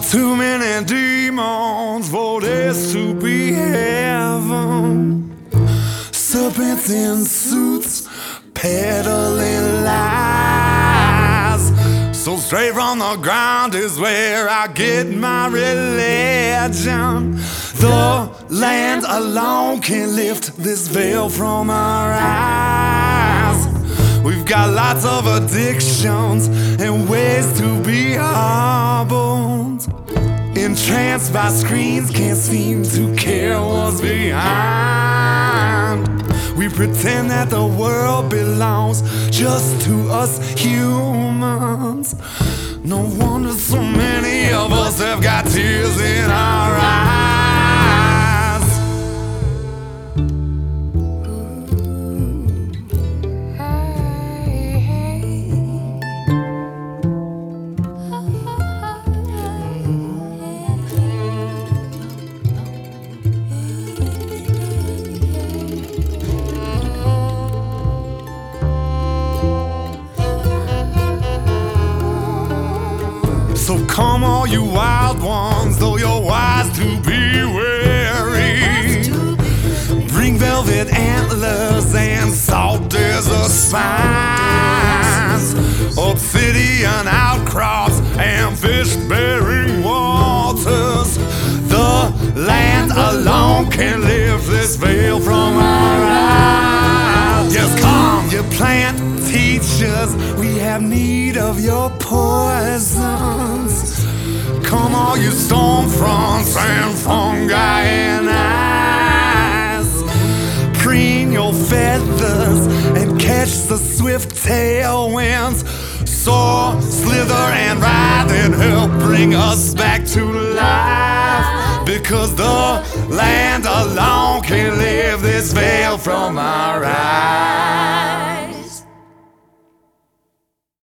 Too many demons for this to be heaven. Serpents in suits, peddling lies. So straight from the ground is where I get my religion. The land alone can lift this veil from our eyes. We've got lots of addictions and ways to be hobbled. Entranced by screens, can't seem to care what's behind. We pretend that the world belongs just to us humans. No wonder so many of us have got tears in our eyes. So come all you wild ones, though you're wise to be wary. Bring velvet antlers and salt desert spines, obsidian outcrops and fish-bearing waters. The land alone can lift this veil from our eyes. Yes, come, you plant teachers, we have need of your poisons. Come all you storm fronts and fungi and ice. Preen your feathers and catch the swift tailwinds. Soar, slither and ride and help bring us back to life. Because the land alone can lift this veil from our eyes.